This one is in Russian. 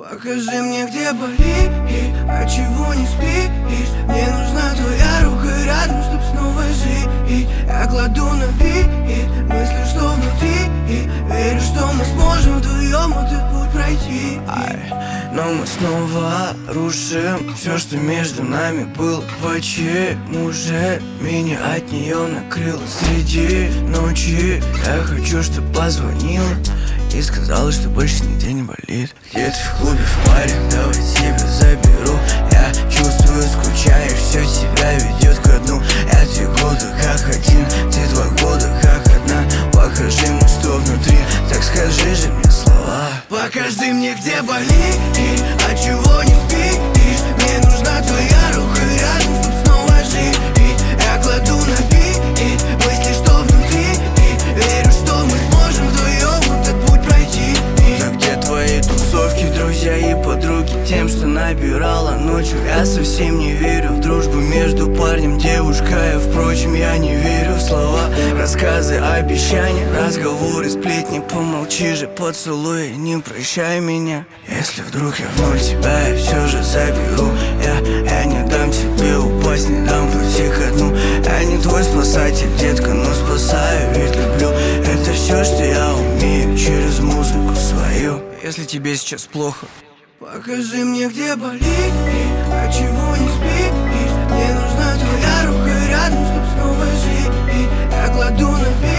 Покажи мне, где болит, от чего не спишь. Мне нужна твоя рука рядом, чтоб снова жить. Я кладу на бит мысли, что внутри, верю, что мы сможем вдвоем этот путь пройти. Но мы снова рушим все, что между нами было. Почему же меня от нее накрыло среди ночи? Я хочу, чтоб позвонила и сказала, что больше нигде не болит. Где-то в клубе, в баре, давай тебя заберу. Я чувствую, скучаешь, все тебя ведет ко дну. Я 2 года как один, ты 2 года как одна. Покажи мне, что внутри, так скажи же мне слова. Покажи мне, где болит, от чего не спишь. Мне нужна твоя рука рядом, чтоб снова жить. Я кладу на бит мысли, что внутри, верю, что мы сможем вдвоем этот путь пройти. Так где твои тусовки, друзья и подруги? Тем, что набирала ночью. Я совсем не верю в дружбу между парнем и девушкой. Впрочем, я не верю в слова, рассказы, обещания, разговоры, сплетни. Помолчи же, поцелуй, не прощай меня. Если вдруг я в ноль тебя, я все же заберу. Я не дам тебе упасть, не дам пути ко дну. Я не твой спасатель, детка, но спасаю, ведь люблю. Это все, что я умею, через музыку свою. Если тебе сейчас плохо, покажи мне, где болит, от чего не спишь. Мне нужна твоя рука рядом, чтоб снова жить. Я кладу на бит